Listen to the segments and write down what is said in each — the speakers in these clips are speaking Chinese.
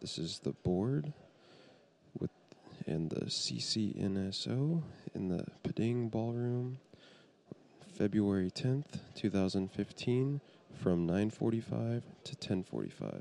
This is the board with and the CCNSO in the Padang Ballroom, February 10th, 2015, from 9:45 to 10:45.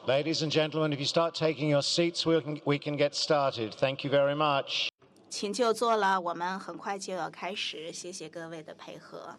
Ladies and gentlemen, if you start taking your seats, we can get started. Thank you very much. 请就坐了，我们很快就要开始，谢谢各位的配合。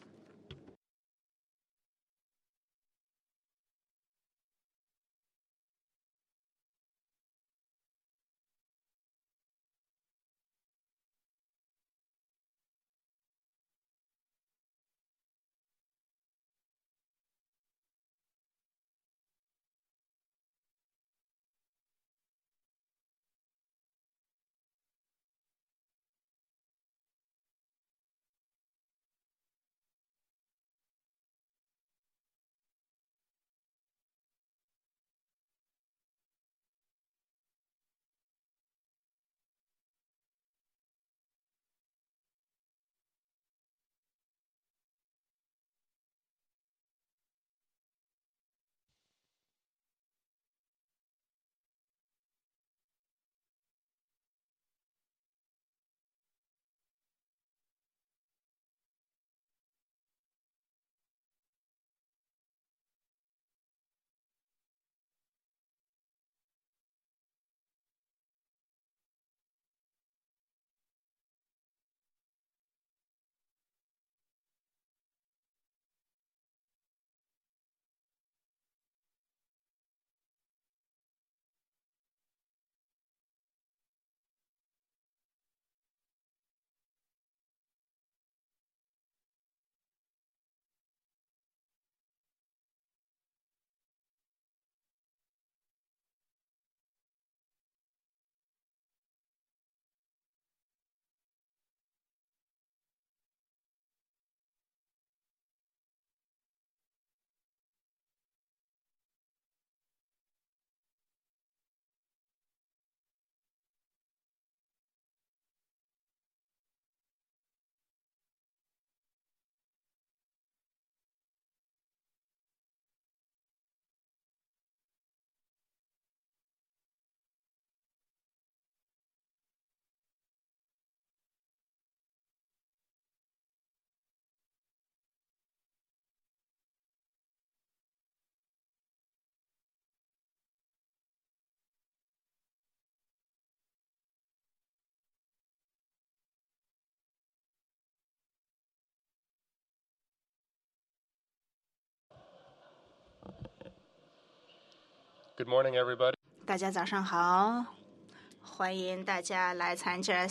Good morning, everybody. 大家早上好，欢迎大家来参加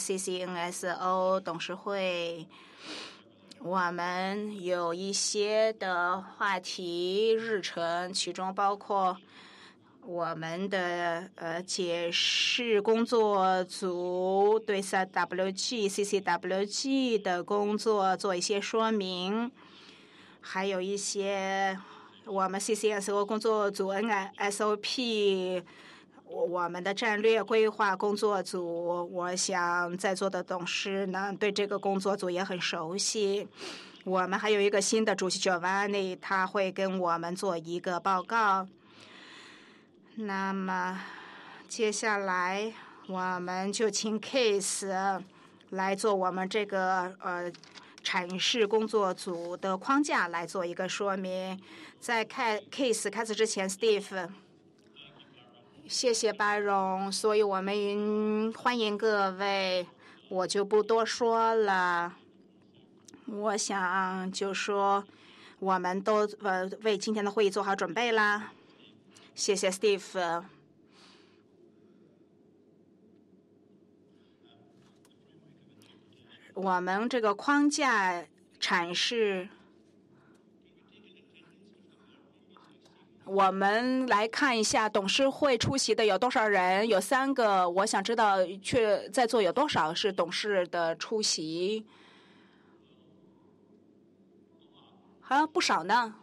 CCNSO 董事会。我们有一些的话题日程，其中包括我们的解释工作组对 CCWG 的工作做一些说明，还有一些我们 CCSO 工作组 NSOP 我们的战略规划工作组，我想在座的董事呢对这个工作组也很熟悉。我们还有一个新的主席 Giovanni， 他会跟我们做一个报告。那么接下来我们就请 Case 来做我们这个阐释工作组的框架来做一个说明。在Case 开始之前 ，Steve， 谢谢巴荣，所以我们欢迎各位，我就不多说了。我想就说我们都为今天的会议做好准备啦。谢谢 Steve。我们这个框架阐释，我们来看一下董事会出席的有多少人，有3个。我想知道在座有多少是董事的出席，不少呢。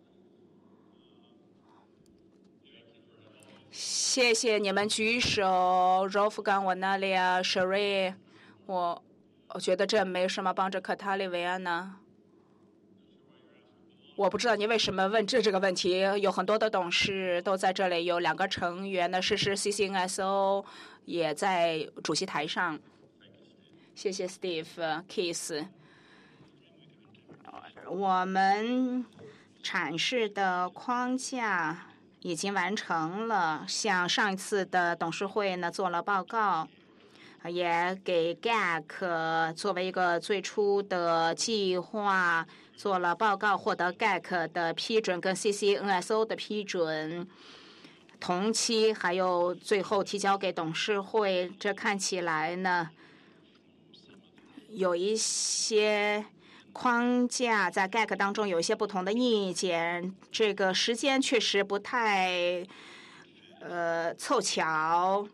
谢谢你们举手 ，Rolf、Wanalia、Sherry， 我觉得这没什么帮着克塔利维安呢。我不知道你为什么问这个问题，有很多的董事都在这里，有2个成员呢，是 CCNSO 也在主席台上。谢谢 Steve、Keith。我们阐释的框架已经完成了，向上一次的董事会呢做了报告，也给 GAC 作为一个最初的计划做了报告，获得 GAC 的批准跟 CCNSO 的批准。同期还有最后提交给董事会，这看起来呢有一些框架在 GAC 当中有一些不同的意见，这个时间确实不太凑巧，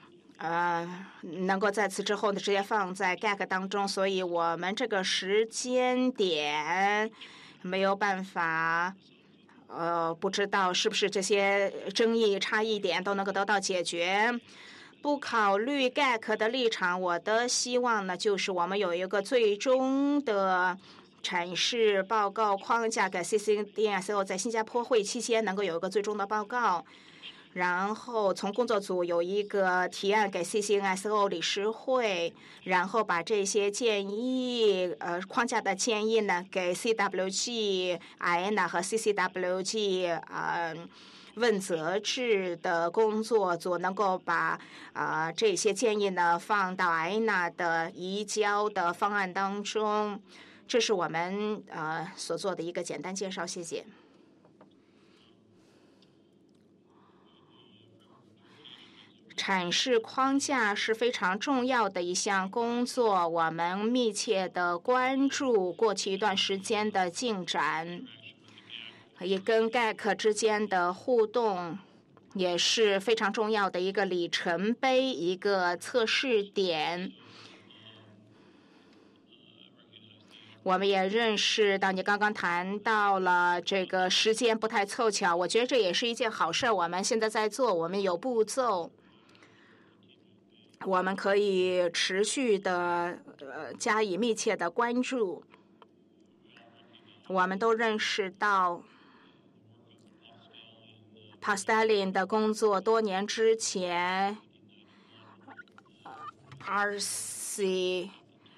能够在此之后呢直接放在 GAC 当中，所以我们这个时间点没有办法。不知道是不是这些争议差异点都能够得到解决。不考虑 GAC 的立场，我的希望呢，就是我们有一个最终的阐释报告框架，给 CCNSO 在新加坡会期间能够有一个最终的报告。然后从工作组有一个提案给 CCNSO 理事会，然后把这些建议框架的建议呢给 CWG、IANA 和 CCWG 问责制的工作组能够把这些建议呢放到 IANA 的移交的方案当中。这是我们所做的一个简单介绍，谢谢。阐释框架是非常重要的一项工作，我们密切的关注过去一段时间的进展，也跟 GAC 之间的互动也是非常重要的一个里程碑，一个测试点。我们也认识到你刚刚谈到了这个时间不太凑巧，我觉得这也是一件好事。我们现在在做，我们有步骤。我们可以持续的加以密切的关注。我们都认识到 Pastelin 的工作多年之前，RC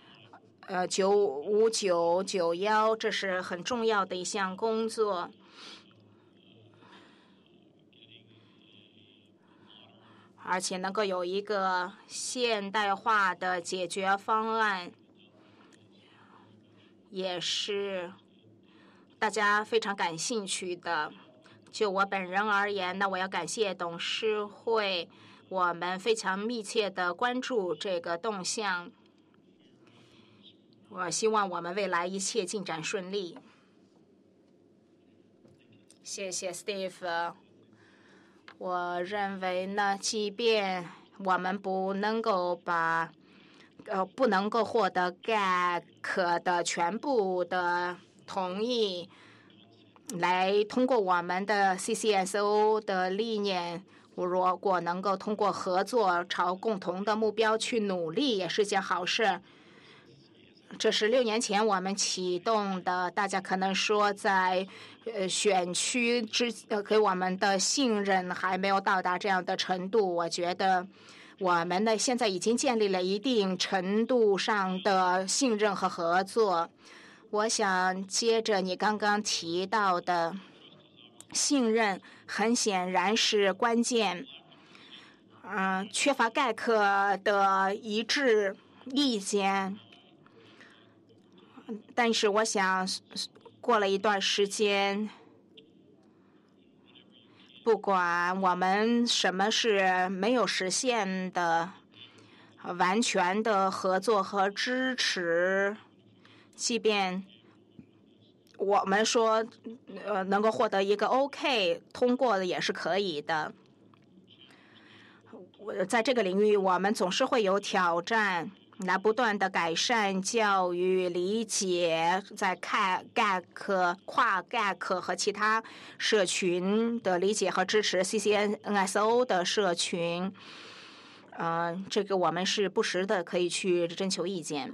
95991，这是很重要的一项工作。而且能够有一个现代化的解决方案，也是大家非常感兴趣的。就我本人而言呢，我要感谢董事会，我们非常密切的关注这个动向。我希望我们未来一切进展顺利。谢谢 Steve。我认为呢，即便我们不能够获得 GAC 的全部的同意，来通过我们的 CCSO 的理念，如果能够通过合作朝共同的目标去努力，也是件好事。这是6年前我们启动的，大家可能说在选区给我们的信任还没有到达这样的程度。我觉得我们呢现在已经建立了一定程度上的信任和合作。我想接着你刚刚提到的信任，很显然是关键。缺乏GAC的一致意见。但是我想过了一段时间，不管我们什么是没有实现的完全的合作和支持，即便我们说能够获得一个 OK 通过的也是可以的。在这个领域我们总是会有挑战，来不断的改善教育理解，在跨 GAC 和其他社群的理解和支持 CCNSO 的社群。这个我们是不时的可以去征求意见。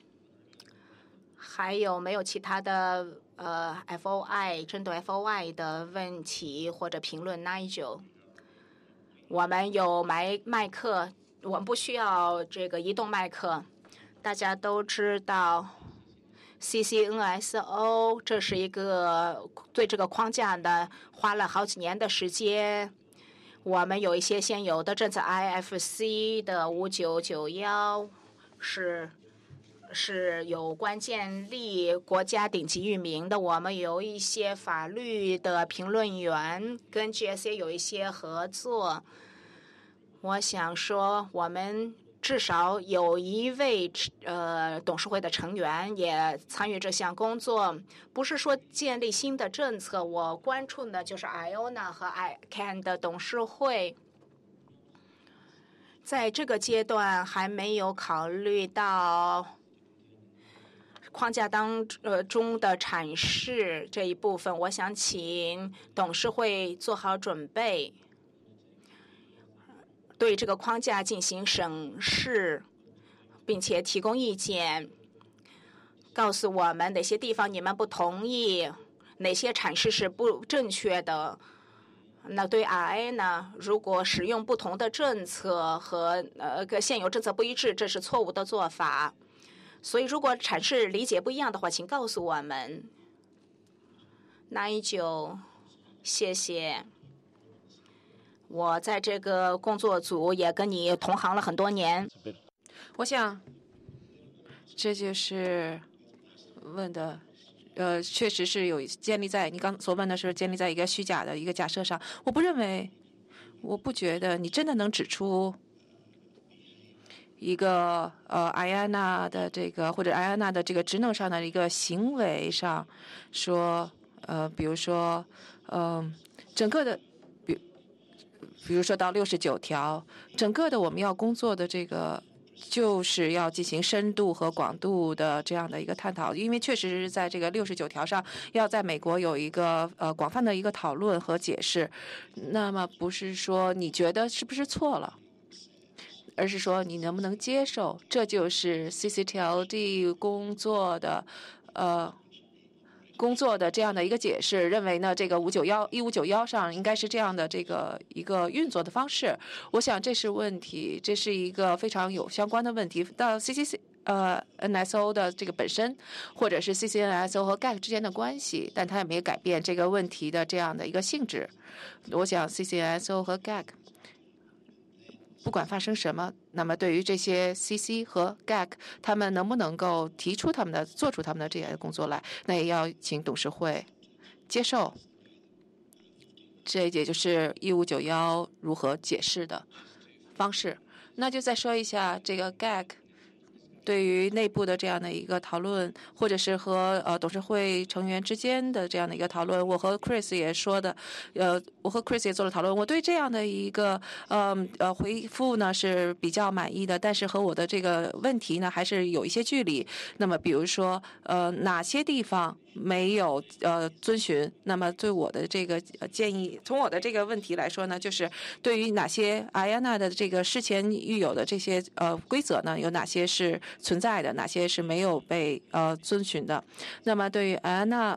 还有没有其他的FOI 针对 FOI 的问题或者评论 ？Nigel， 我们有麦克。我们不需要这个移动麦克，大家都知道 CCNSO， 这是一个对这个框架呢花了好几年的时间。我们有一些现有的政策 ，IFC 的5991是有关建立国家顶级域名的。我们有一些法律的评论员跟 GSA 有一些合作。我想说，我们至少有一位董事会的成员也参与这项工作。不是说建立新的政策，我关注的就是 IONA 和 ICANN 的董事会。在这个阶段还没有考虑到框架中的阐释这一部分，我想请董事会做好准备，对这个框架进行审视，并且提供意见，告诉我们哪些地方你们不同意，哪些阐释是不正确的。那对 RA 呢？如果使用不同的政策和现有政策不一致，这是错误的做法。所以，如果阐释理解不一样的话，请告诉我们。9，谢谢。我在这个工作组也跟你同行了很多年。 我想，这就是问的。确实是有建立在你刚所问的是建立在一个虚假的一个假设上。我不觉得你真的能指出一个IANA 的这个或者 IANA 的这个职能上的一个行为上说比如说整个的比如说到69条，整个的我们要工作的这个。就是要进行深度和广度的这样的一个探讨，因为确实是在这个69条上，要在美国有一个广泛的一个讨论和解释。那么不是说你觉得是不是错了，而是说你能不能接受，这就是 CCTLD 工作的这样的一个解释，认为呢这个1591上应该是这样的这个一个运作的方式。我想这是问题，这是一个非常有相关的问题。到 NSO 的这个本身，或者是 CCNSO 和 GAC 之间的关系，但它也没有改变这个问题的这样的一个性质。我想 CCNSO 和 GAC。不管发生什么，那么对于这些 CC 和 GAC， 他们能不能够做出他们的这些工作来，那也要请董事会接受。这也就是1591如何解释的方式。那就再说一下这个 GAC。对于内部的这样的一个讨论，或者是和董事会成员之间的这样的一个讨论，我和 Chris 也说的，我和 Chris 也做了讨论。我对这样的一个回复呢是比较满意的，但是和我的这个问题呢还是有一些距离。那么比如说哪些地方没有遵循？那么对我的这个建议，从我的这个问题来说呢，就是对于哪些 IANA 的这个事前预有的这些规则呢，有哪些是存在的，哪些是没有被遵循的？那么对于 IANA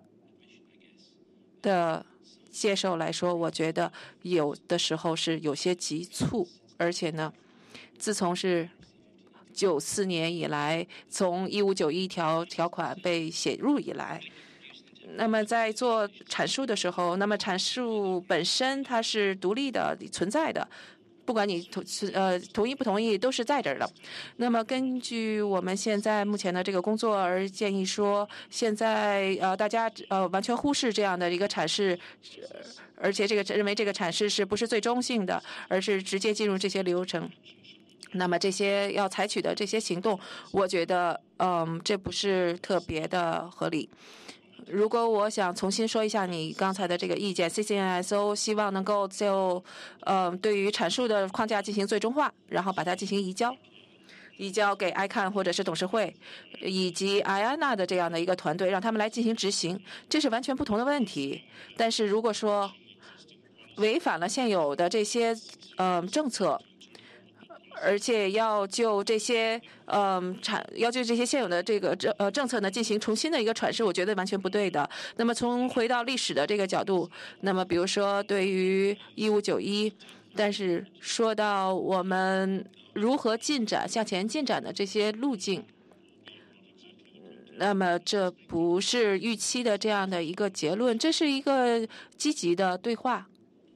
的接受来说，我觉得有的时候是有些急促，而且呢，自从是94年以来，从1591条款被写入以来，那么在做阐述的时候，那么阐述本身它是独立的存在的，不管你同意不同意都是在这儿的。那么根据我们现在目前的这个工作而建议说，现在大家完全忽视这样的一个阐释，而且认为这个阐释是不是最终性的，而是直接进入这些流程。那么这些要采取的这些行动，我觉得这不是特别的合理。如果我想重新说一下你刚才的这个意见 ，CCNSO 希望能够就对于阐述的框架进行最终化，然后把它进行移交给 ICANN 或者是董事会以及 IANA 的这样的一个团队，让他们来进行执行，这是完全不同的问题。但是如果说违反了现有的这些政策，而且要就这些现有的这个政策呢进行重新的一个阐释，我觉得完全不对的。那么从回到历史的这个角度，那么比如说对于1591，但是说到我们如何向前进展的这些路径， 那么这不是预期的这样的一个结论，这是一个积极的对话。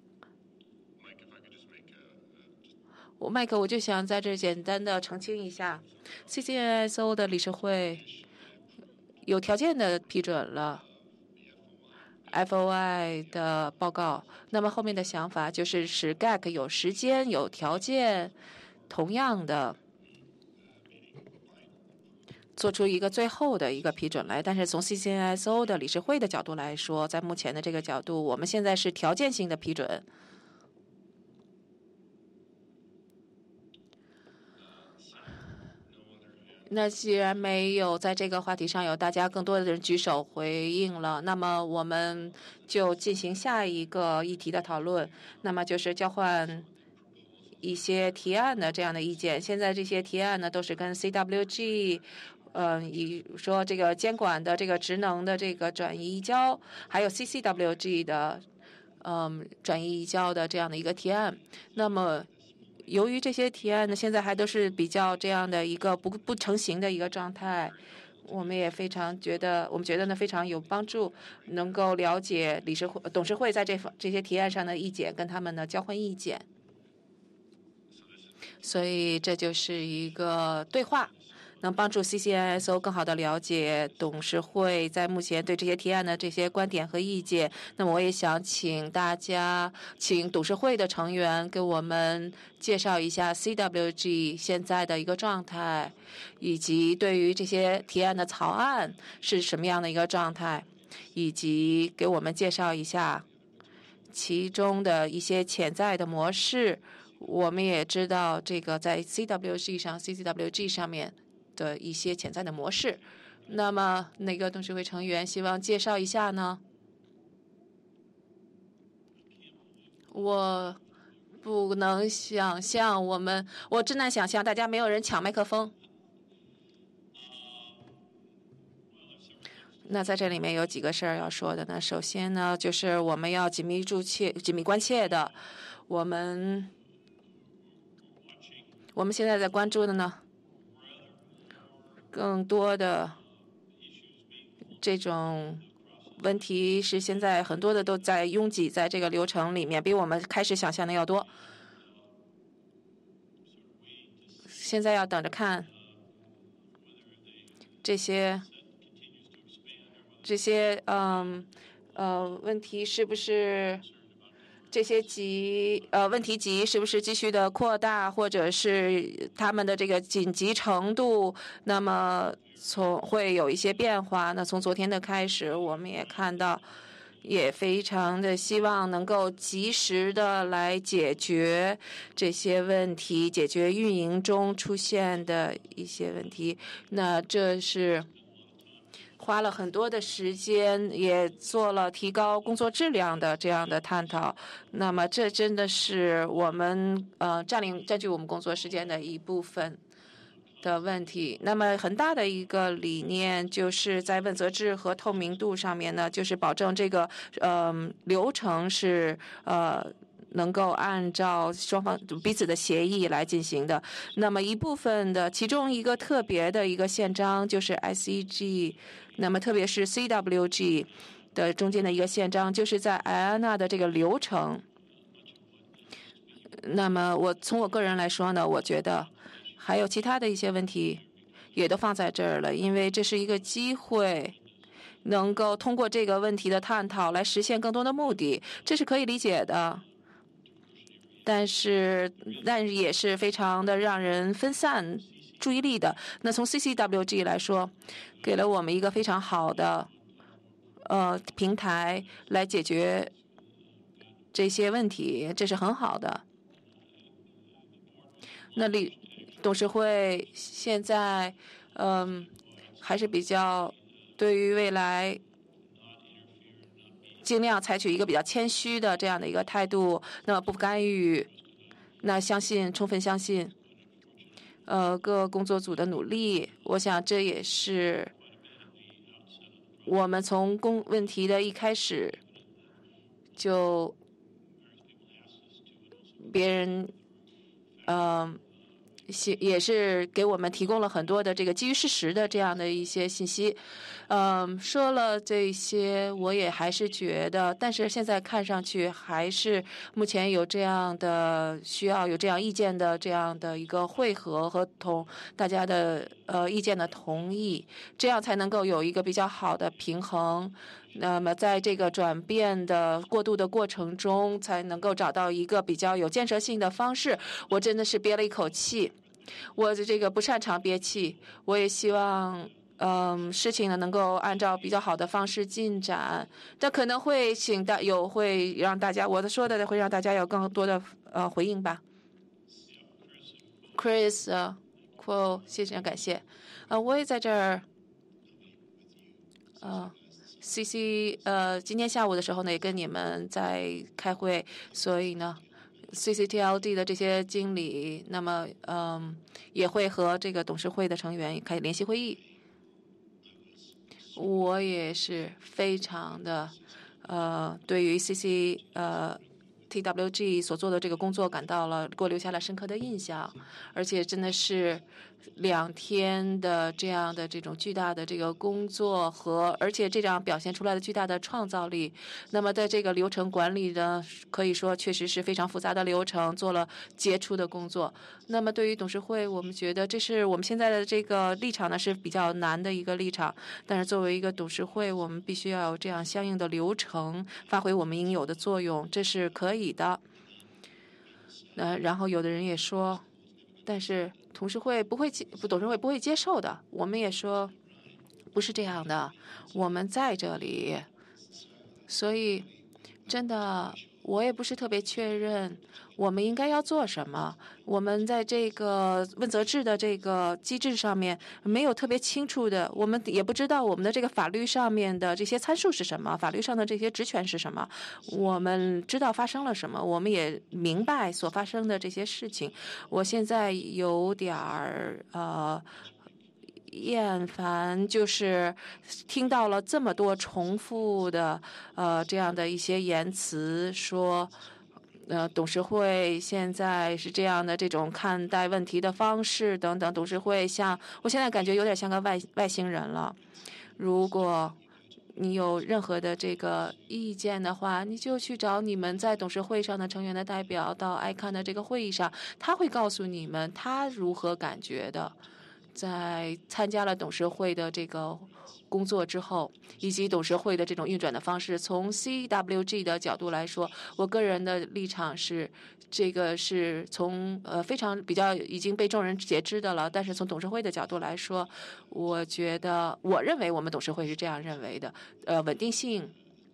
麦克，我就想在这简单的澄清一下 ，CCNSO 的理事会有条件的批准了 FOI 的报告。那么后面的想法就是使 GAC 有时间、有条件，同样的做出一个最后的一个批准来。但是从 CCNSO 的理事会的角度来说，在目前的这个角度，我们现在是条件性的批准。那既然没有在这个话题上有大家更多的人举手回应了，那么我们就进行下一个议题的讨论，那么就是交换一些提案的这样的意见。现在这些提案呢，都是跟 CWG，以说这个监管的这个职能的这个转移移交，还有 CCWG 的转移移交的这样的一个提案。那么由于这些提案呢，现在还都是比较这样的一个不成型的一个状态，我们也非常觉得，我们觉得呢非常有帮助，能够了解理事会、董事会在这些提案上的意见，跟他们呢交换意见。所以这就是一个对话，能帮助 CCNSO 更好的了解董事会在目前对这些提案的这些观点和意见。那么我也想请董事会的成员给我们介绍一下 CWG 现在的一个状态，以及对于这些提案的草案是什么样的一个状态，以及给我们介绍一下其中的一些潜在的模式。我们也知道这个在 CCWG 上面的一些潜在的模式。那么哪个董事会成员希望介绍一下呢？我不能想象，我真难想象大家没有人抢麦克风。那在这里面有几个事儿要说的呢？首先呢，就是我们要紧密关切的，我们现在在关注的呢，更多的这种问题是现在很多的都在拥挤在这个流程里面，比我们开始想象的要多。现在要等着看这些问题是不是这些问题集是不是继续的扩大，或者是他们的这个紧急程度，那么会有一些变化。那从昨天的开始，我们也看到，也非常的希望能够及时的来解决这些问题，解决运营中出现的一些问题。那这是花了很多的时间，也做了提高工作质量的这样的探讨。那么这真的是我们占据我们工作时间的一部分的问题。那么很大的一个理念就是在问责制和透明度上面呢，就是保证这个流程是能够按照双方彼此的协议来进行的。那么一部分的其中一个特别的一个宪章就是 SEG， 那么特别是 CWG 的中间的一个宪章，就是在艾安娜的这个流程。那么从我个人来说呢，我觉得还有其他的一些问题也都放在这儿了，因为这是一个机会，能够通过这个问题的探讨来实现更多的目的，这是可以理解的。但是也是非常的让人分散注意力的。那从 CCWG 来说，给了我们一个非常好的平台来解决这些问题，这是很好的。那董事会现在还是比较对于未来尽量采取一个比较谦虚的这样的一个态度，那么不干预，那充分相信各工作组的努力。我想这也是我们从问题的一开始就别人也是给我们提供了很多的这个基于事实的这样的一些信息。说了这些，我也还是觉得，但是现在看上去还是目前有这样的需要，有这样意见的这样的一个汇合和大家的意见的同意，这样才能够有一个比较好的平衡。那么在这个转变的过渡的过程中，才能够找到一个比较有建设性的方式。我真的是憋了一口气，我这个不擅长憋气，我也希望事情呢能够按照比较好的方式进展。这可能会会让大家我说的会让大家有更多的回应吧。Chris Quill， 谢谢感谢。我也在这儿。CC 今天下午的时候呢，也跟你们在开会，所以呢 ，CCTLD 的这些经理，那么也会和这个董事会的成员开联席会议。我也是非常的对于 TWG 所做的这个工作给我留下了深刻的印象，而且真的是2天的这样的这种巨大的这个工作而且这样表现出来的巨大的创造力。那么在这个流程管理呢，可以说确实是非常复杂的流程，做了杰出的工作。那么对于董事会，我们觉得这是我们现在的这个立场呢是比较难的一个立场，但是作为一个董事会，我们必须要有这样相应的流程，发挥我们应有的作用，这是可以的。然后有的人也说，但是董事会不会接受的。我们也说不是这样的，我们在这里，所以真的我也不是特别确认我们应该要做什么。我们在这个问责制的这个机制上面没有特别清楚的，我们也不知道我们的这个法律上面的这些参数是什么，法律上的这些职权是什么。我们知道发生了什么，我们也明白所发生的这些事情。我现在有点儿厌烦，就是听到了这么多重复的这样的一些言辞，说董事会现在是这样的这种看待问题的方式等等。董事会我现在感觉有点像个外星人了。如果你有任何的这个意见的话，你就去找你们在董事会上的成员的代表，到 ICANN 的这个会议上，他会告诉你们他如何感觉的。在参加了董事会的这个工作之后，以及董事会的这种运转的方式，从 CWG 的角度来说，我个人的立场是，这个是从非常比较已经被众人皆知的了。但是从董事会的角度来说，我认为我们董事会是这样认为的。稳定性，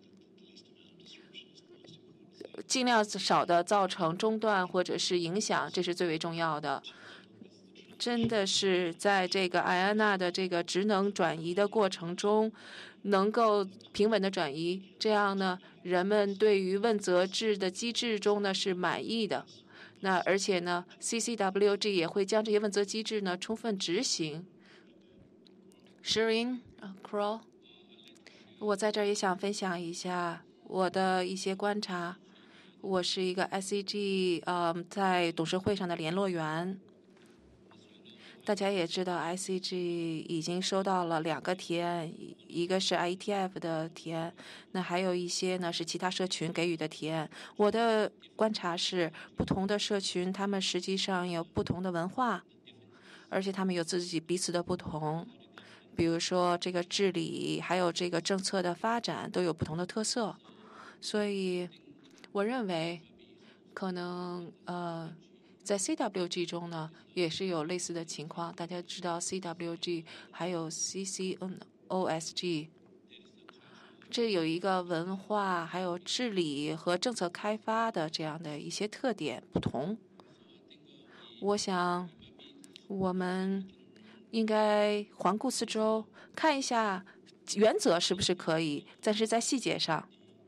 尽量少的造成中断或者是影响，这是最为重要的。真的是在这个艾安娜的这个职能转移的过程中，能够平稳的转移，这样呢，人们对于问责制的机制中呢是满意的。那而且呢 ，CCWG 也会将这些问责机制呢充分执行。Shirin Crow， 我在这儿也想分享一下我的一些观察。我是一个 SCG 在董事会上的联络员。大家也知道 ICG 已经收到了2个提案，一个是 IETF 的提案，那还有一些呢是其他社群给予的提案。我的观察是，不同的社群他们实际上有不同的文化，而且他们有自己彼此的不同。比如说这个治理，还有这个政策的发展都有不同的特色。所以我认为可能在 CWG 中呢，也是有类似的情况。大家知道 CWG 还有 CCOSG， 这有一个文化、还有治理和政策开发的这样的一些特点不同。我想我们应该环顾四周，看一下原则是不是可以，但是在细节上，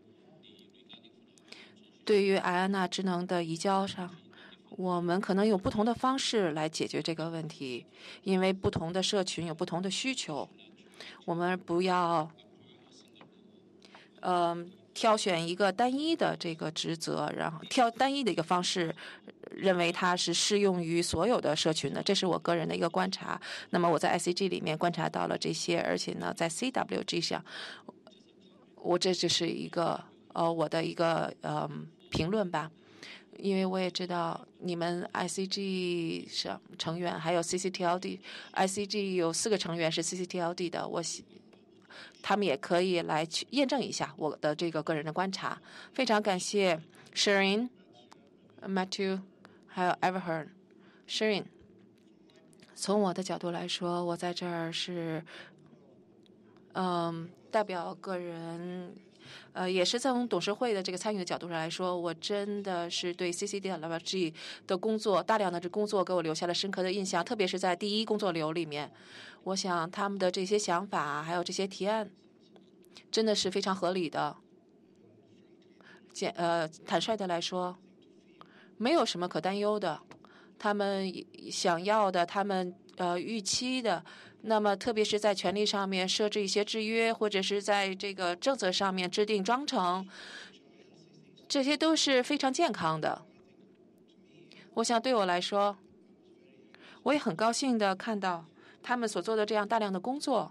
对于艾安娜智能的移交上，我们可能有不同的方式来解决这个问题，因为不同的社群有不同的需求。我们不要挑选一个单一的这个职责，然后挑单一的一个方式，认为它是适用于所有的社群的，这是我个人的一个观察。那么我在 ICG 里面观察到了这些，而且呢，在 CWG 上，这就是一个我的一个评论吧。因为我也知道你们 ICG 上成员还有 CCTLD，ICG 有4个成员是 CCTLD 的，他们也可以来去验证一下我的这个个人的观察。非常感谢 Shireen、Matthew 还有 Everhard。Shireen， 从我的角度来说，我在这儿是代表个人。也是从董事会的这个参与的角度上来说，我真的是对 CCTLG 的工作，大量的这工作给我留下了深刻的印象，特别是在第一工作流里面，我想他们的这些想法还有这些提案，真的是非常合理的。坦率的来说，没有什么可担忧的。他们想要的，他们预期的。那么，特别是在权利上面设置一些制约，或者是在这个政策上面制定章程，这些都是非常健康的。我想对我来说，我也很高兴的看到他们所做的这样大量的工作。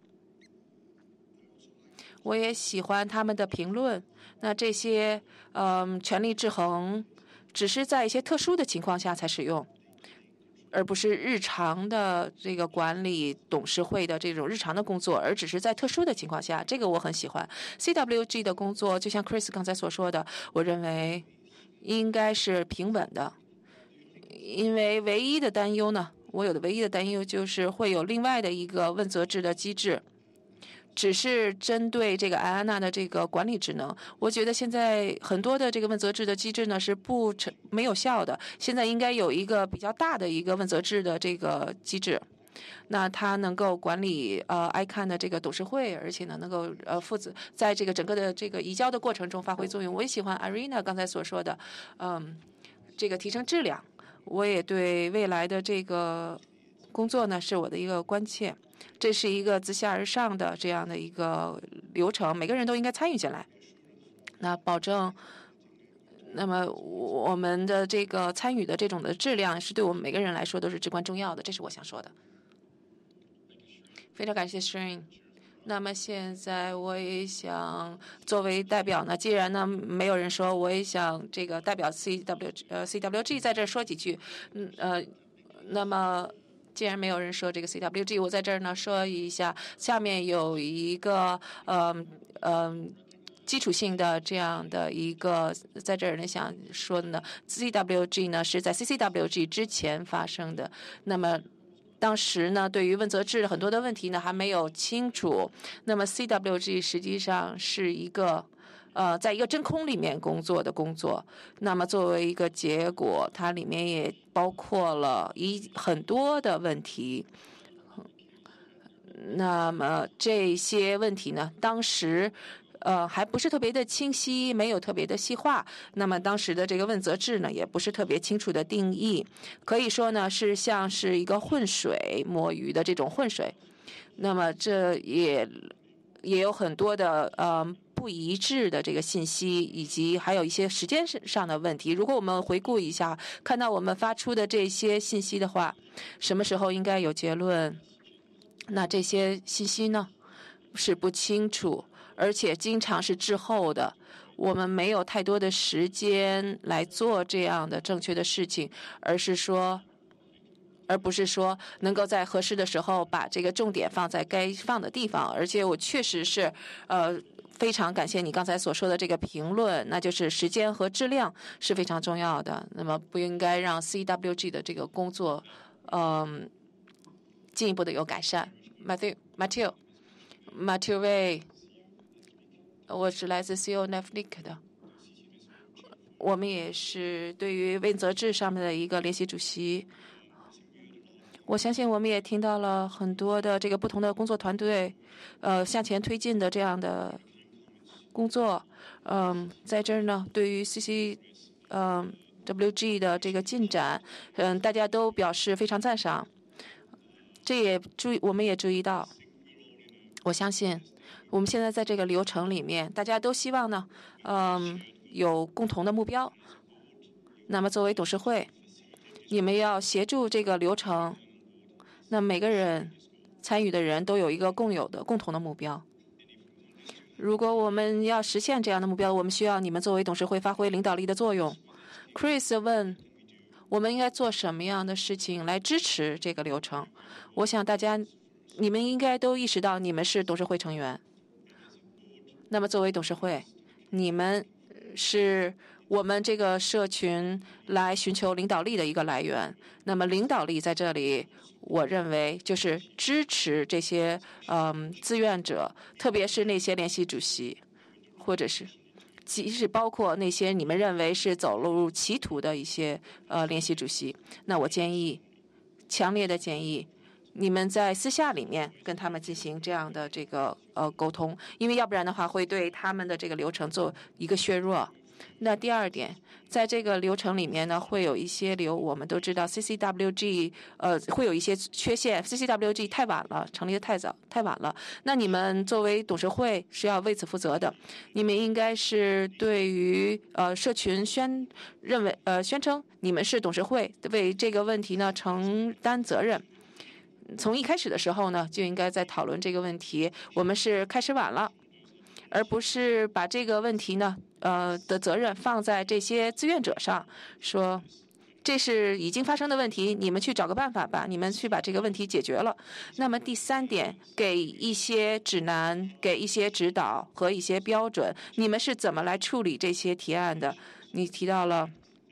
我也喜欢他们的评论。那这些权力制衡，只是在一些特殊的情况下才使用。而不是日常的这个管理董事会的这种日常的工作，而只是在特殊的情况下，这个我很喜欢。CWG 的工作，就像 Chris 刚才所说的，我认为应该是平稳的，因为唯一的担忧呢，我有的唯一的担忧就是会有另外的一个问责制的机制。只是针对这个艾安娜的这个管理职能，我觉得现在很多的这个问责制的机制呢是没有效的。现在应该有一个比较大的一个问责制的这个机制，那它能够管理ICANN 的这个董事会，而且呢能够负责在这个整个的这个移交的过程中发挥作用。我也喜欢 Irina 刚才所说的，这个提升质量。我也对未来的这个工作呢是我的一个关切。这是一个自下而上的这样的一个流程，每个人都应该参与进来。那保证，那么我们的这个参与的这种的质量，是对我们每个人来说都是至关重要的。这是我想说的。非常感谢 Shireen。那么现在我也想作为代表呢，既然呢没有人说，我也想这个代表 CWG 在这儿说几句。那么。既然没有人说这个 CWG， 我在这儿呢说一下。下面有一个基础性的这样的一个，在这儿呢想说的呢 ，CWG 呢是在 CCWG 之前发生的。那么当时呢，对于问责制很多的问题呢还没有清楚。那么 CWG 实际上是一个。在一个真空里面工作的工作，那么作为一个结果，它里面也包括了很多的问题。那么这些问题呢，当时还不是特别的清晰，没有特别的细化。那么当时的这个问责制呢，也不是特别清楚的定义，可以说呢是像是一个浑水摸鱼的这种浑水。那么这也有很多的不一致的这个信息，以及还有一些时间上的问题。如果我们回顾一下，看到我们发出的这些信息的话，什么时候应该有结论？那这些信息呢是不清楚，而且经常是滞后的。我们没有太多的时间来做这样的正确的事情，而不是说能够在合适的时候把这个重点放在该放的地方。而且我确实是非常感谢你刚才所说的这个评论，那就是时间和质量是非常重要的。那么不应该让 CWG 的这个工作进一步的有改善。Matthew Ray， 我是来自 CO Nefnik 的。我们也是对于问责制上面的一个联席主席。我相信我们也听到了很多的这个不同的工作团队向前推进的这样的工作。在这儿呢，对于 WG 的这个进展，大家都表示非常赞赏。我们也注意到，我相信我们现在在这个流程里面，大家都希望呢，有共同的目标。那么作为董事会，你们要协助这个流程。那每个人参与的人都有一个共同的目标。如果我们要实现这样的目标，我们需要你们作为董事会发挥领导力的作用。Chris 问，我们应该做什么样的事情来支持这个流程？我想你们应该都意识到你们是董事会成员。那么作为董事会，你们是我们这个社群来寻求领导力的一个来源。那么领导力在这里，我认为就是支持这些志愿者，特别是那些联席主席，或者是即使包括那些你们认为是走入歧途的一些联席主席。那我强烈的建议，你们在私下里面跟他们进行这样的这个沟通，因为要不然的话会对他们的这个流程做一个削弱。那第二点，在这个流程里面呢，会有一些我们都知道 CCWG 会有一些缺陷 ，CCWG 太晚了，成立的太晚了。那你们作为董事会是要为此负责的，你们应该是对于社群宣称你们是董事会，为这个问题呢承担责任。从一开始的时候呢，就应该在讨论这个问题。我们是开始晚了，而不是把这个问题呢的责任放在这些志愿者上，说这是已经发生的问题，你们去找个办法吧，你们去把这个问题解决了。那么第三点，给一些指南，给一些指导和一些标准，你们是怎么来处理这些提案的？你提到了，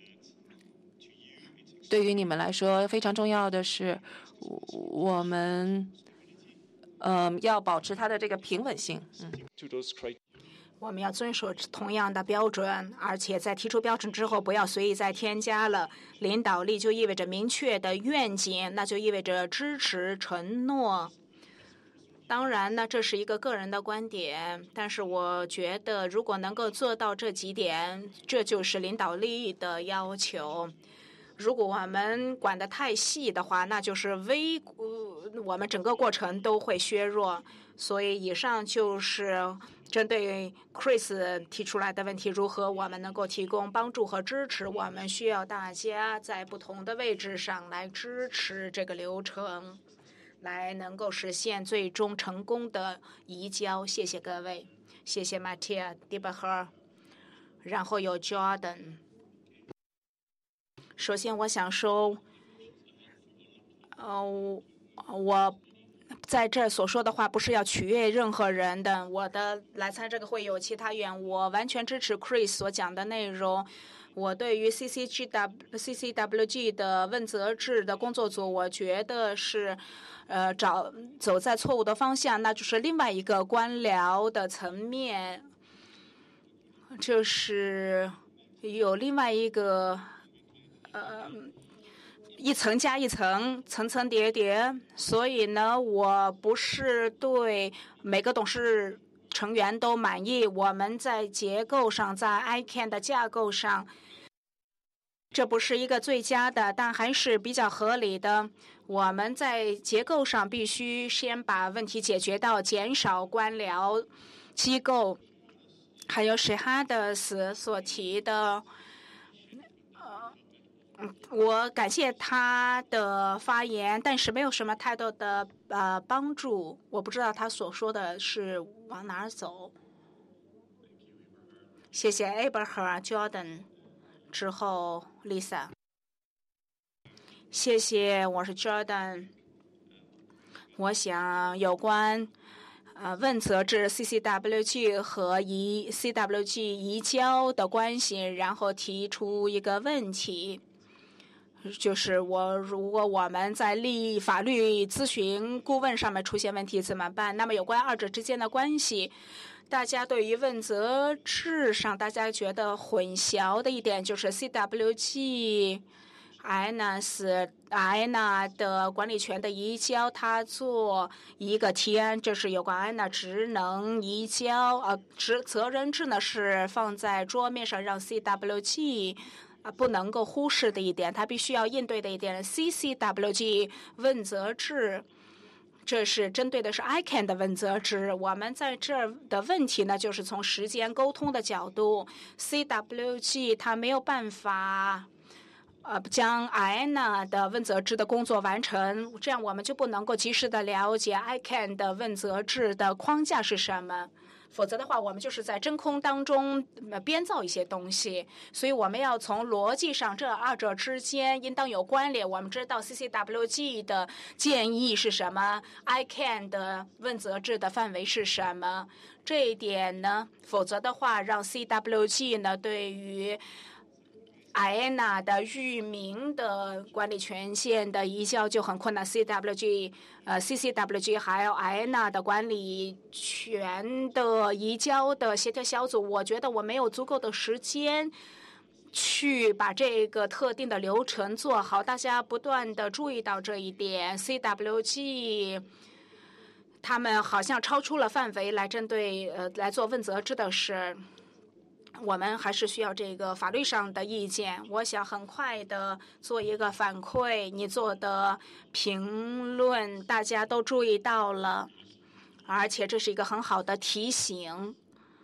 对于你们来说非常重要的是，我们要保持它的这个平稳性。 我们要遵守同样的标准，而且在提出标准之后，不要随意再添加了。领导力就意味着明确的愿景，那就意味着支持承诺。当然呢，这是一个个人的观点，但是我觉得如果能够做到这几点，这就是领导力的要求。如果我们管得太细的话，那就是我们整个过程都会削弱。所以以上就是针对 Chris 提出来的问题，如何我们能够提供帮助和支持。我们需要大家在不同的位置上来支持这个流程，来能够实现最终成功的移交。谢谢各位，谢谢 Mattia Diebacher， 然后有 Jordan。首先我想说，我在这所说的话不是要取悦任何人的。我来参这个会有其他员，我完全支持 Chris 所讲的内容。我对于 CCWG 的问责制的工作组，我觉得是走在错误的方向，那就是另外一个官僚的层面，就是有另外一个一层加一层，层层叠叠。所以呢，我不是对每个董事成员都满意。我们在结构上，在 ICANN 的架构上，这不是一个最佳的，但还是比较合理的。我们在结构上必须先把问题解决到减少官僚机构。还有史哈德斯所提的，我感谢他的发言，但是没有什么太多的帮助。我不知道他所说的是往哪儿走。谢谢 Abraham Jordan， 之后 Lisa。谢谢，我是 Jordan。我想有关问责制 CCWG 和CWG 移交的关系，然后提出一个问题。就是如果我们在法律咨询顾问上面出现问题怎么办？那么有关二者之间的关系，大家对于问责制上大家觉得混淆的一点就是 CWG IANA 的管理权的移交，他做一个提案，就是有关 IANA 职能移交，责任制呢是放在桌面上，让 CWG不能够忽视的一点，他必须要应对的一点。CCWG 问责制这是针对的是 ICANN 的问责制。我们在这儿的问题呢，就是从时间沟通的角度 ，CWG 它没有办法将 IANA 的问责制的工作完成，这样我们就不能够及时的了解 ICANN 的问责制的框架是什么。否则的话，我们就是在真空当中编造一些东西。所以我们要从逻辑上，这二者之间应当有关联。我们知道 CCWG 的建议是什么 ，ICANN 的问责制的范围是什么。这一点呢，否则的话，让 CWG 呢对于IANA 的域名的管理权限的移交就很困难。CCWG 还有 IANA 的管理权的移交的协调小组，我觉得我没有足够的时间去把这个特定的流程做好。大家不断的注意到这一点 ，CWG 他们好像超出了范围来针对来做问责制的事。我们还是需要这个法律上的意见。我想很快的做一个反馈，你做的评论大家都注意到了，而且这是一个很好的提醒。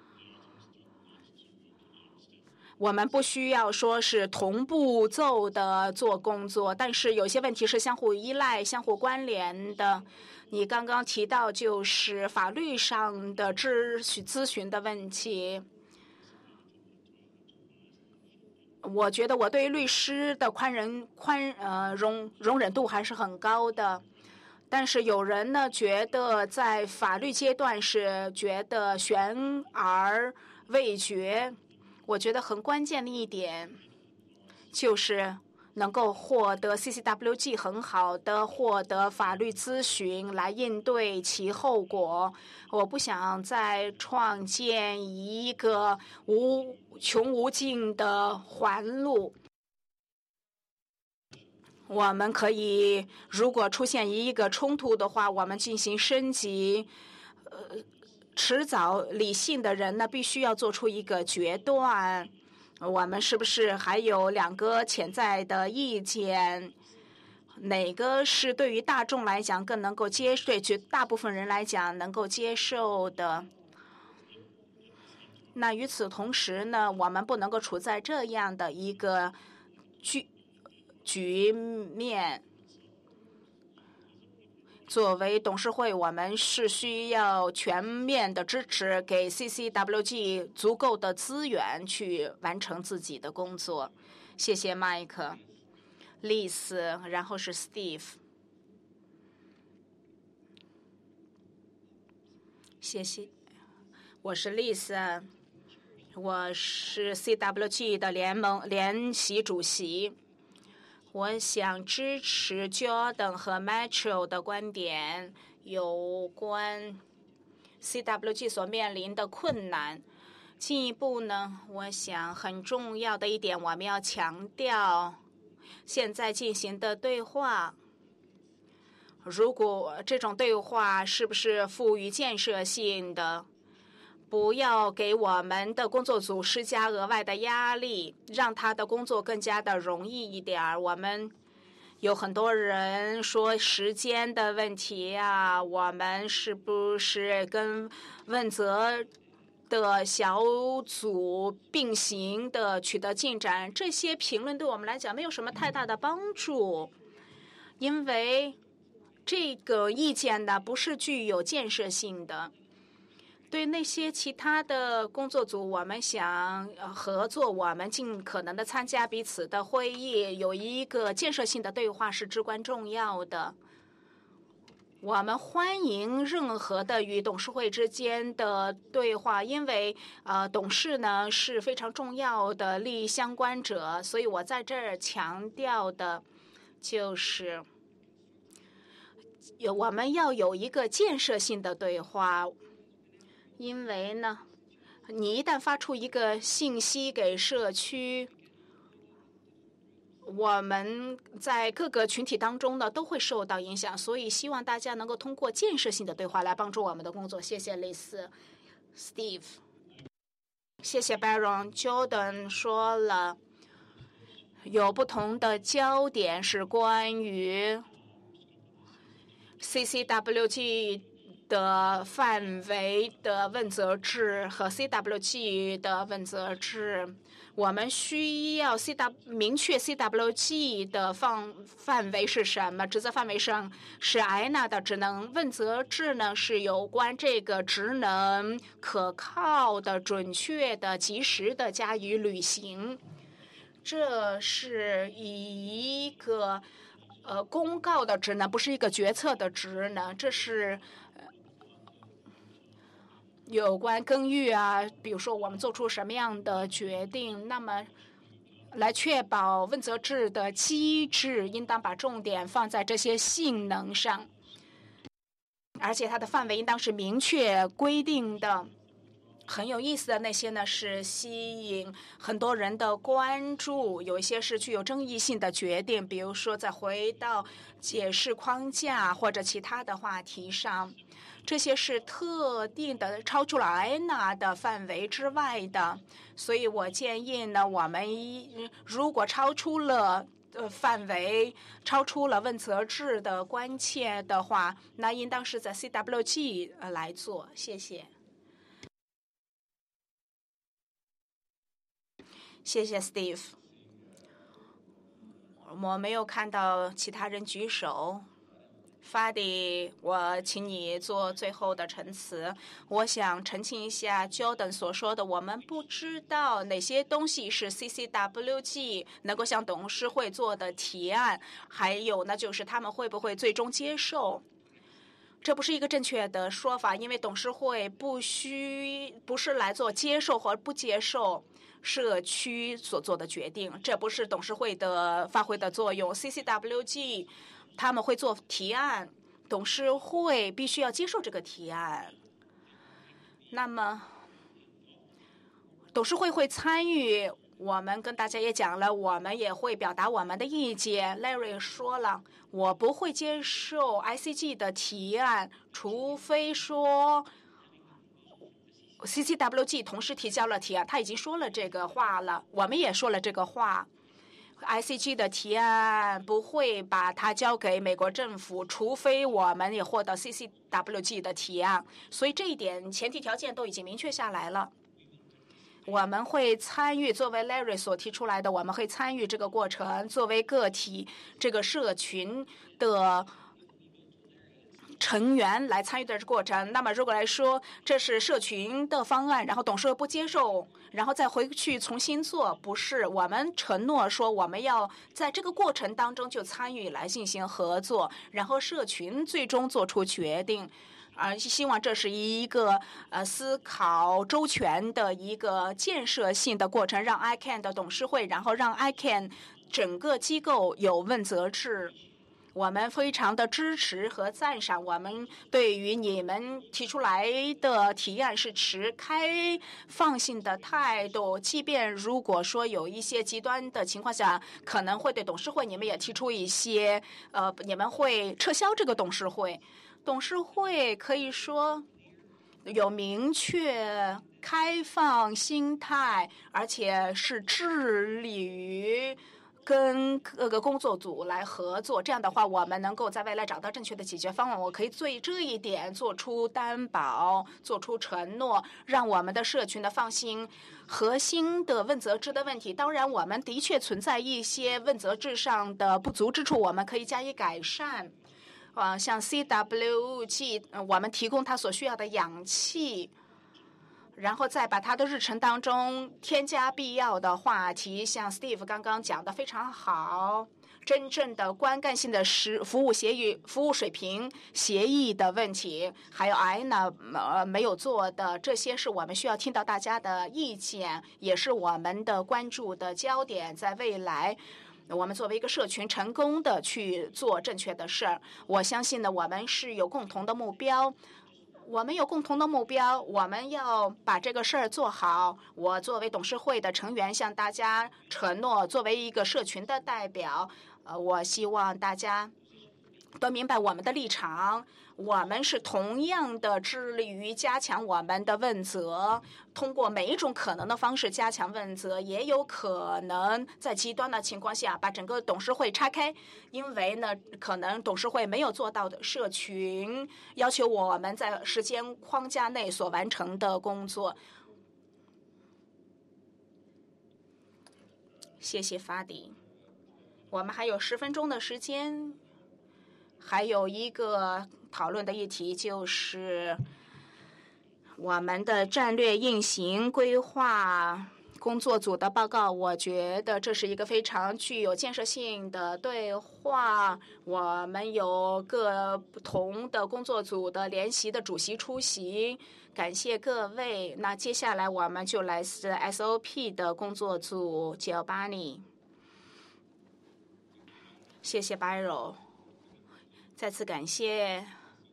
我们不需要说是同步骤的做工作，但是有些问题是相互依赖、相互关联的。你刚刚提到就是法律上的咨询的问题。我觉得我对律师的容忍度还是很高的，但是有人呢觉得在法律阶段是觉得悬而未决。我觉得很关键的一点就是能够获得 CCWG 很好的获得法律咨询来应对其后果。我不想再创建一个无穷无尽的环路。我们可以，如果出现一个冲突的话，我们进行升级。迟早理性的人呢，必须要做出一个决断。我们是不是还有两个潜在的意见？哪个是对于大众来讲更能够接受，对绝大部分人来讲能够接受的？那与此同时呢，我们不能够处在这样的一个局面。作为董事会，我们是需要全面的支持，给 CCWG 足够的资源去完成自己的工作。谢谢麦克、丽丝，然后是 Steve。谢谢，我是丽丝，我是 CWG 的联席主席。我想支持 Jordan 和 Metro 的观点，有关 CWG 所面临的困难。进一步呢，我想很重要的一点，我们要强调现在进行的对话，如果这种对话是不是富于建设性的，不要给我们的工作组施加额外的压力，让他的工作更加的容易一点。我们有很多人说时间的问题啊，我们是不是跟问责的小组并行的取得进展？这些评论对我们来讲没有什么太大的帮助，因为这个意见呢不是具有建设性的。对那些其他的工作组，我们想合作，我们尽可能的参加彼此的会议，有一个建设性的对话是至关重要的。我们欢迎任何的与董事会之间的对话，因为董事呢是非常重要的利益相关者，所以我在这儿强调的就是我们要有一个建设性的对话。因为呢，你一旦发出一个信息给社区，我们在各个群体当中呢都会受到影响，所以希望大家能够通过建设性的对话来帮助我们的工作。谢谢丽丝 ，Steve， 谢谢 Baron。Jordan 说了，有不同的焦点是关于 CCWG 的范围的问责制和 CWG 的问责制，我们需要明确 CWG 的范围是什么？职责范围上是 INA 的职能，问责制呢是有关这个职能可靠的、准确的、及时的加以履行。这是一个公告的职能，不是一个决策的职能，这是有关干预啊，比如说我们做出什么样的决定，那么来确保问责制的机制，应当把重点放在这些性能上，而且它的范围应当是明确规定的。很有意思的那些呢，是吸引很多人的关注，有一些是具有争议性的决定，比如说再回到解释框架或者其他的话题上，这些是特定的超出了 INA 的范围之外的，所以我建议呢，我们如果超出了范围，超出了问责制的关切的话，那应当是在 CWG 来做。谢谢。谢谢 Steve。我没有看到其他人举手。Fadi， 我请你做最后的陈词。我想澄清一下 Jordan 所说的，我们不知道哪些东西是 CCWG 能够向董事会做的提案，还有呢就是他们会不会最终接受。这不是一个正确的说法，因为董事会不是来做接受或不接受社区所做的决定，这不是董事会的发挥的作用。CCWG 他们会做提案，董事会必须要接受这个提案。那么，董事会会参与。我们跟大家也讲了，我们也会表达我们的意见。Larry 说了，我不会接受 ICG 的提案，除非说 CCWG 同时提交了提案。他已经说了这个话了，我们也说了这个话。ICG 的提案不会把它交给美国政府，除非我们也获得 CCWG 的提案。所以这一点前提条件都已经明确下来了。我们会参与，作为 Larry 所提出来的，我们会参与这个过程，作为个体这个社群的成员来参与的这个过程。那么如果来说这是社群的方案，然后董事会不接受，然后再回去重新做，不是。我们承诺说我们要在这个过程当中就参与来进行合作，然后社群最终做出决定。希望这是一个思考周全的一个建设性的过程，让 ICANN 的董事会，然后让 ICANN 整个机构有问责制。我们非常的支持和赞赏，我们对于你们提出来的提案是持开放性的态度，即便如果说有一些极端的情况下，可能会对董事会你们也提出一些你们会撤销这个董事会。董事会可以说有明确开放心态，而且是致力于跟各个工作组来合作。这样的话，我们能够在未来找到正确的解决方案。我可以对这一点做出担保，做出承诺，让我们的社群的放心。核心的问责制的问题，当然我们的确存在一些问责制上的不足之处，我们可以加以改善。像 CWG， 我们提供它所需要的氧气，然后再把它的日程当中添加必要的话题，像 Steve 刚刚讲的非常好，真正的观干性的服务水平协议的问题，还有 INA 没有做的，这些是我们需要听到大家的意见，也是我们的关注的焦点。在未来，我们作为一个社群，成功的去做正确的事儿。我相信呢，我们是有共同的目标。我们有共同的目标，我们要把这个事儿做好。我作为董事会的成员，向大家承诺，作为一个社群的代表，我希望大家都明白我们的立场。我们是同样的致力于加强我们的问责，通过每一种可能的方式加强问责，也有可能在极端的情况下把整个董事会拆开，因为呢，可能董事会没有做到的社群要求我们在时间框架内所完成的工作。谢谢法迪。我们还有10分钟的时间，还有一个讨论的议题就是我们的战略运行规划工作组的报告。我觉得这是一个非常具有建设性的对话。我们有各不同的工作组的联席的主席出席，感谢各位。那接下来我们就来自 SOP 的工作组Giovanni。谢谢 Byro， 再次感谢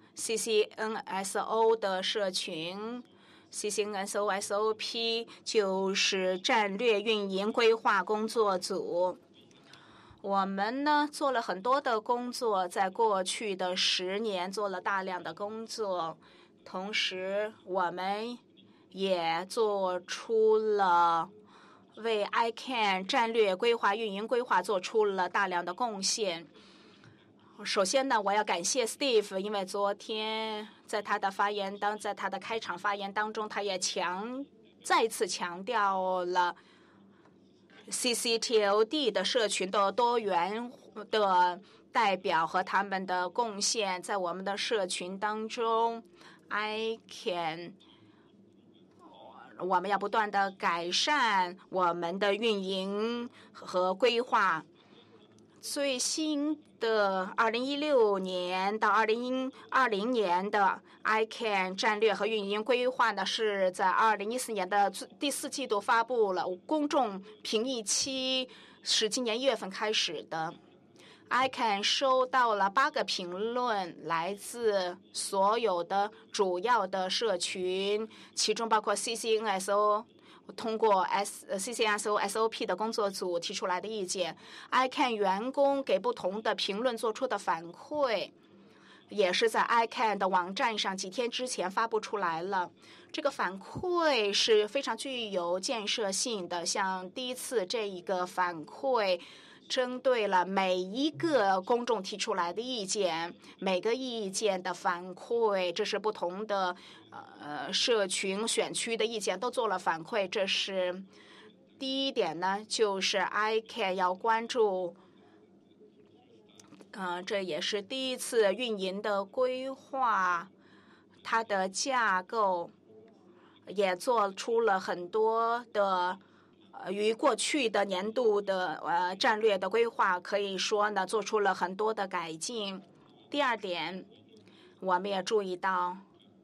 CCNSO 的社群。CCNSO SOP 就是战略运营规划工作组。我们呢做了很多的工作，在过去的10年做了大量的工作，同时我们也做出了为 ICANN 战略规划运营规划做出了大量的贡献。首先呢，我要感谢 Steve， 因为昨天在他的开场发言当中，他也再次强调了 CCTLD 的社群的多元的代表和他们的贡献。在我们的社群当中 ，ICANN 我们要不断的改善我们的运营和规划。最新的2016年到2020年的 ICANN 战略和运营规划呢，是在2014年的第4季度发布了，公众评议期是今年1月份开始的。ICANN 收到了8个评论，来自所有的主要的社群，其中包括 CCNSO。通过 CCNSO SOP 的工作组提出来的意见 ，ICANN 员工给不同的评论做出的反馈，也是在 ICANN 的网站上几天之前发布出来了。这个反馈是非常具有建设性的，像第一次这一个反馈针对了每一个公众提出来的意见，每个意见的反馈，这是不同的社群选区的意见都做了反馈。这是第一点呢，就是 ICANN 要关注，这也是第一次运营的规划，它的架构也做出了很多的。与过去的年度的战略的规划可以说呢，做出了很多的改进。第二点，我们也注意到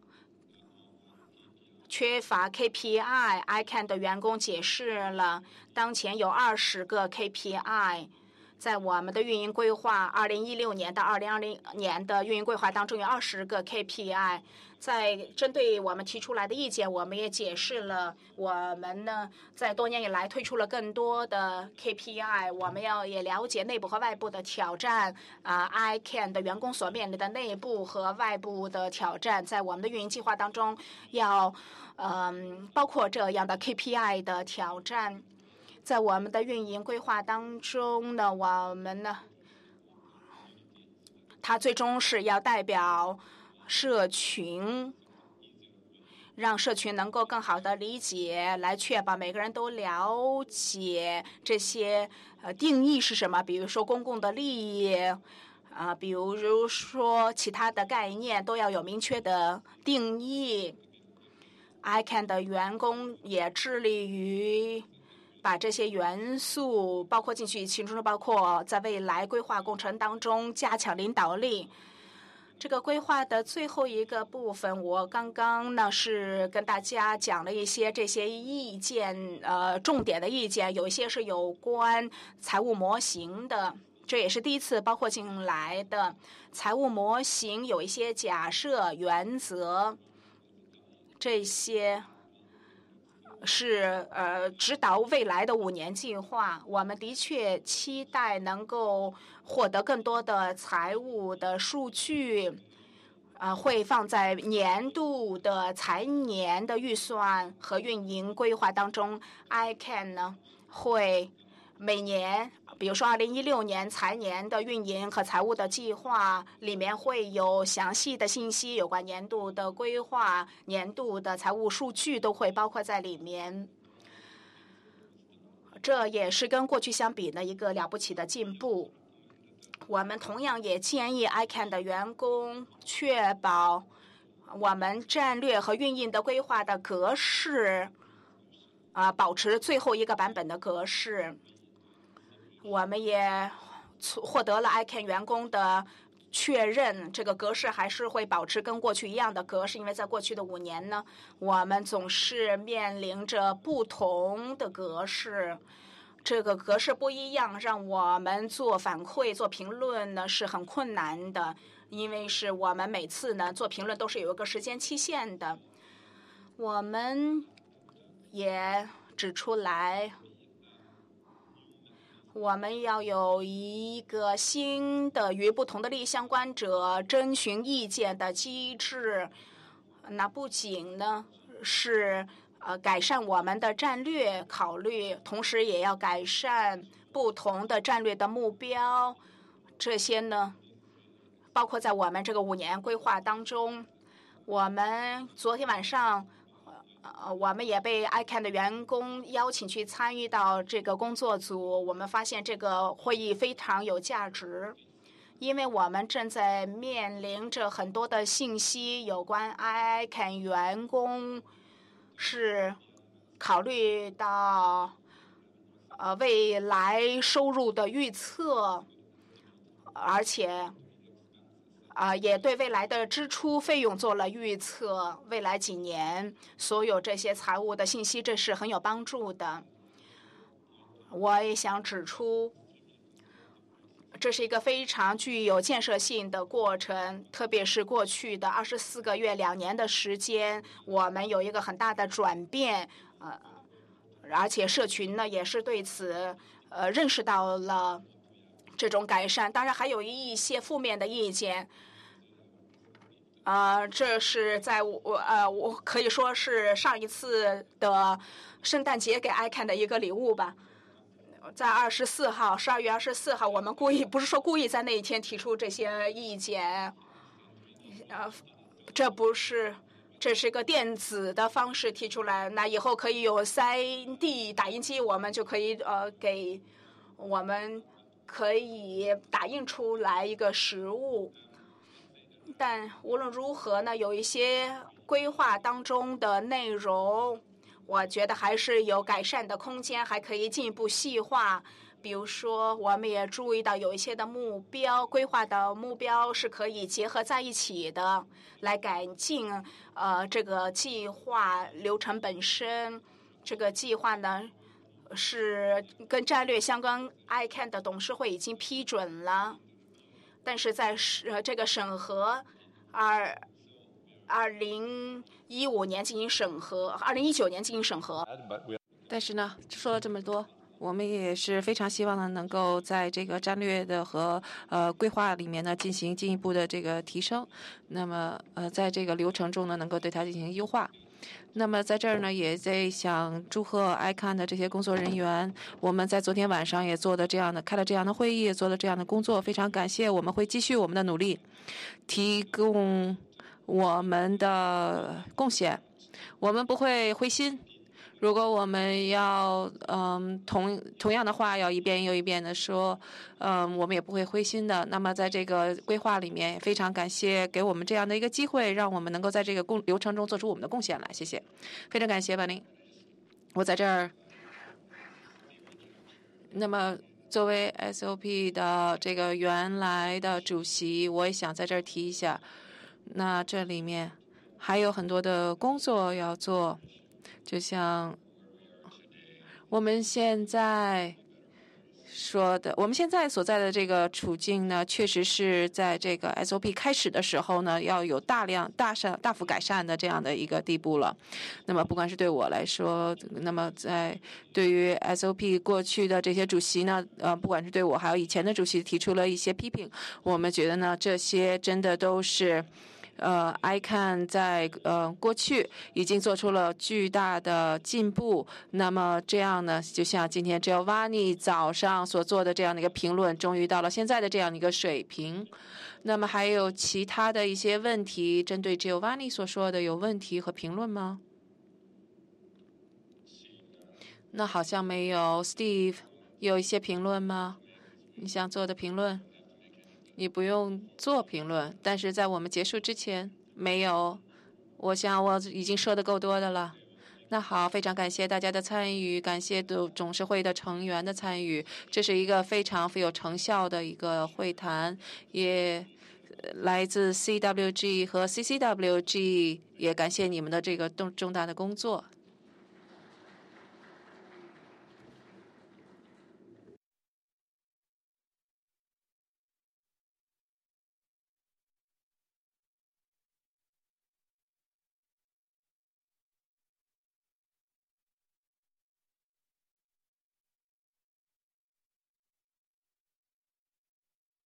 缺乏 KPI，ICANN 的员工解释了，当前有20个 KPI。在我们的运营规划2016年到2020年的运营规划当中有20个 KPI。在针对我们提出来的意见，我们也解释了我们呢在多年以来推出了更多的 KPI。我们也了解内部和外部的挑战，ICANN 的员工所面临的内部和外部的挑战，在我们的运营计划当中要包括这样的 KPI 的挑战。在我们的运营规划当中呢，我们呢，它最终是要代表社群，让社群能够更好的理解，来确保每个人都了解这些定义是什么，比如说公共的利益比如说其他的概念都要有明确的定义。ICANN 的员工也致力于把这些元素包括进去，其中包括在未来规划过程当中加强领导力。这个规划的最后一个部分，我刚刚呢是跟大家讲了一些这些意见，重点的意见，有一些是有关财务模型的，这也是第一次包括进来的。财务模型有一些假设、原则，这些是指导未来的5年计划。我们的确期待能够获得更多的财务的数据，会放在年度的财年的预算和运营规划当中。ICANN 呢会每年，比如说2016年财年的运营和财务的计划里面会有详细的信息，有关年度的规划、年度的财务数据都会包括在里面。这也是跟过去相比的一个了不起的进步。我们同样也建议 ICANN 的员工确保我们战略和运营的规划的格式保持最后一个版本的格式。我们也获得了 ICANN 员工的确认，这个格式还是会保持跟过去一样的格式，因为在过去的5年呢，我们总是面临着不同的格式。这个格式不一样，让我们做反馈、做评论呢是很困难的，因为是我们每次呢做评论都是有一个时间期限的。我们也指出来，我们要有一个新的与不同的利益相关者征询意见的机制。那不仅呢是改善我们的战略考虑，同时也要改善不同的战略的目标。这些呢，包括在我们这个5年规划当中。我们昨天晚上，我们也被 ICANN 的员工邀请去参与到这个工作组。我们发现这个会议非常有价值，因为我们正在面临着很多的信息，有关 ICANN 员工是考虑到未来收入的预测，而且也对未来的支出费用做了预测，未来几年所有这些财务的信息，这是很有帮助的。我也想指出，这是一个非常具有建设性的过程，特别是过去的24个月、2年的时间，我们有一个很大的转变，而且社群呢也是对此认识到了这种改善。当然还有一些负面的意见，这是在我可以说是上一次的圣诞节给 ICANN 的一个礼物吧。在12月24号，我们不是说故意在那一天提出这些意见，这是一个电子的方式提出来，那以后可以有3D 打印机，我们就可以我们可以打印出来一个实物。但无论如何呢，有一些规划当中的内容，我觉得还是有改善的空间，还可以进一步细化。比如说，我们也注意到有一些的目标，规划的目标是可以结合在一起的，来改进这个计划流程本身。这个计划呢是跟战略相关 ，ICANN 的董事会已经批准了，但是在这个审核2015年进行审核，2019年进行审核。 但是呢，说了这么多，我们也是非常希望呢，能够在这个战略的和规划里面呢，进行进一步的这个提升。那么在这个流程中呢，能够对它进行优化。那么在这儿呢，也在想祝贺 ICANN 的这些工作人员。我们在昨天晚上也开了这样的会议，做了这样的工作，非常感谢。我们会继续我们的努力，提供我们的贡献，我们不会灰心。如果我们要同样的话要一遍又一遍的说，我们也不会灰心的。那么在这个规划里面，非常感谢给我们这样的一个机会，让我们能够在这个流程中做出我们的贡献来。谢谢，非常感谢万林。我在这儿，那么作为 SOP 的这个原来的主席，我也想在这儿提一下，那这里面还有很多的工作要做。就像我们现在说的，我们现在所在的这个处境呢，确实是在这个 SOP 开始的时候呢，要有大幅改善的这样的一个地步了。那么，不管是对我来说，那么对于 SOP 过去的这些主席呢，不管是对我还有以前的主席提出了一些批评，我们觉得呢，这些真的都是。ICANN 在过去已经做出了巨大的进步。那么这样呢，就像今天 Giovanni 早上所做的这样的一个评论，终于到了现在的这样的一个水平。那么还有其他的一些问题，针对 Giovanni 所说的有问题和评论吗？那好像没有。Steve 有一些评论吗？你想做的评论？你不用做评论，但是在我们结束之前没有。我想我已经说的够多的了。那好，非常感谢大家的参与，感谢董事会的成员的参与，这是一个非常富有成效的一个会谈，也来自 CWG 和 CCWG， 也感谢你们的这个重大的工作。